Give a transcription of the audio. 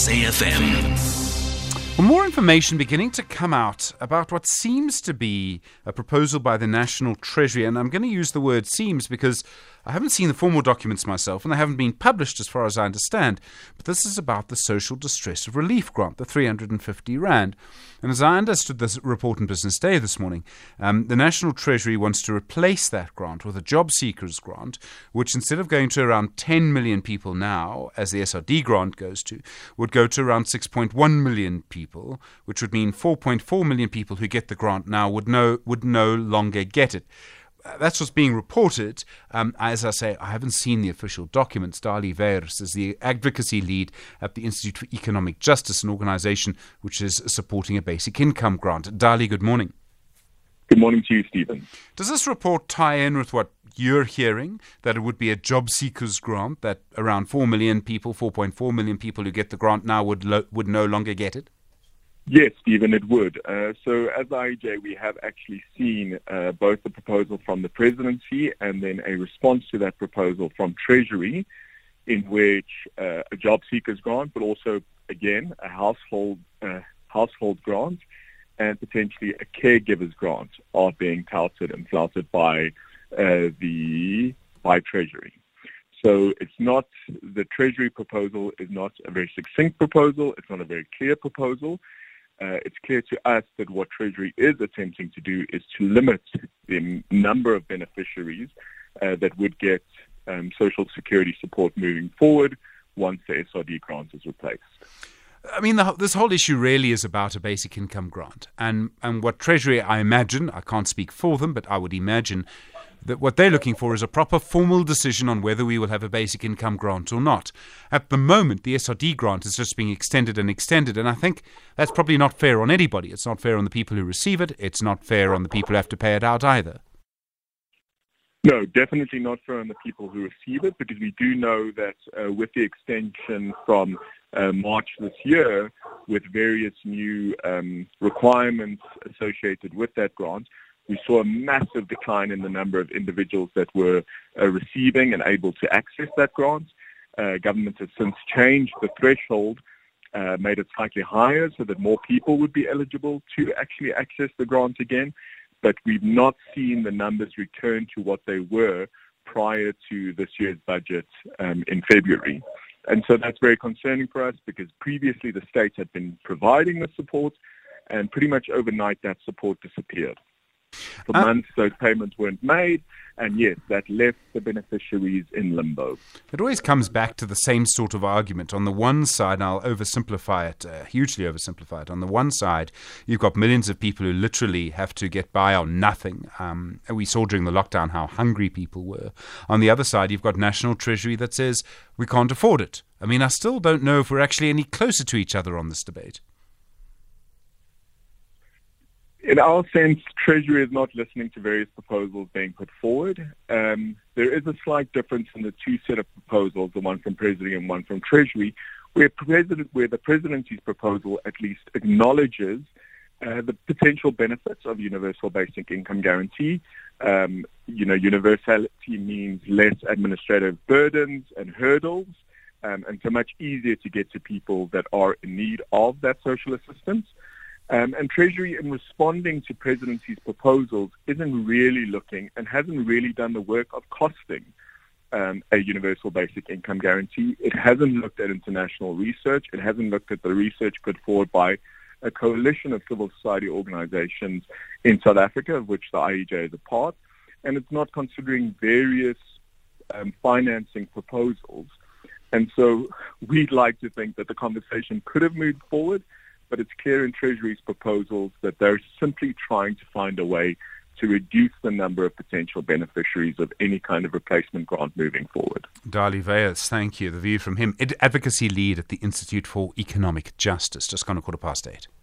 SAFM. Well, more information beginning to come out about what seems to be a proposal by the National Treasury. And I'm going to use the word seems because I haven't seen the formal documents myself and they haven't been published as far as I understand. But this is about the Social Distress Relief Grant, the 350 Rand. And as I understood this report in Business Day this morning, the National Treasury wants to replace that grant with a job seekers grant, which instead of going to around 10 million people now, as the SRD grant goes to, would go to around 6.1 million people, which would mean 4.4 million people who get the grant now would no longer get it. That's what's being reported. As I say, I haven't seen the official documents. Dali Veers is the advocacy lead at the Institute for Economic Justice, an organisation which is supporting a basic income grant. Dali, good morning. Good morning to you, Stephen. Does this report tie in with what you're hearing, that it would be a job seekers grant, that around 4 million people, 4.4 million people who get the grant now would no longer get it? Yes, Stephen, it would. So as IEJ, we have actually seen both the proposal from the presidency and then a response to that proposal from Treasury, in which a job seekers grant, but also, again, a household grant and potentially a caregivers grant are being touted and flouted by Treasury. So it's not, the Treasury proposal is not a very succinct proposal. It's not a very clear proposal. It's clear to us that what Treasury is attempting to do is to limit the number of beneficiaries that would get Social Security support moving forward once the SRD grant is replaced. I mean, this whole issue really is about a basic income grant. And what Treasury, I imagine, I can't speak for them, but I would imagine that what they're looking for is a proper formal decision on whether we will have a basic income grant or not. At the moment, the SRD grant is just being extended, and I think that's probably not fair on anybody. It's not fair on the people who receive it. It's not fair on the people who have to pay it out either. No, definitely not fair on the people who receive it, because we do know that with the extension from March this year, with various new requirements associated with that grant, we saw a massive decline in the number of individuals that were receiving and able to access that grant. Government has since changed the threshold, made it slightly higher so that more people would be eligible to actually access the grant again. But we've not seen the numbers return to what they were prior to this year's budget in February. And so that's very concerning for us, because previously the state had been providing the support, and pretty much overnight that support disappeared. For months, those payments weren't made, and yes, that left the beneficiaries in limbo. It always comes back to the same sort of argument. On the one side, and I'll oversimplify it, hugely oversimplify it. On the one side, you've got millions of people who literally have to get by on nothing. And we saw during the lockdown how hungry people were. On the other side, you've got National Treasury that says we can't afford it. I mean, I still don't know if we're actually any closer to each other on this debate. In our sense, Treasury is not listening to various proposals being put forward. There is a slight difference in the two set of proposals, the one from Treasury and one from Treasury, where the presidency's proposal at least acknowledges the potential benefits of universal basic income guarantee. Universality means less administrative burdens and hurdles, and so much easier to get to people that are in need of that social assistance. And Treasury, in responding to presidency's proposals, isn't really looking and hasn't really done the work of costing a universal basic income guarantee. It hasn't looked at international research. It hasn't looked at the research put forward by a coalition of civil society organizations in South Africa, of which the IEJ is a part. And it's not considering various financing proposals. And so we'd like to think that the conversation could have moved forward, but it's clear in Treasury's proposals that they're simply trying to find a way to reduce the number of potential beneficiaries of any kind of replacement grant moving forward. Dali Veers, thank you. The view from him, advocacy lead at the Institute for Economic Justice, just gone 8:15.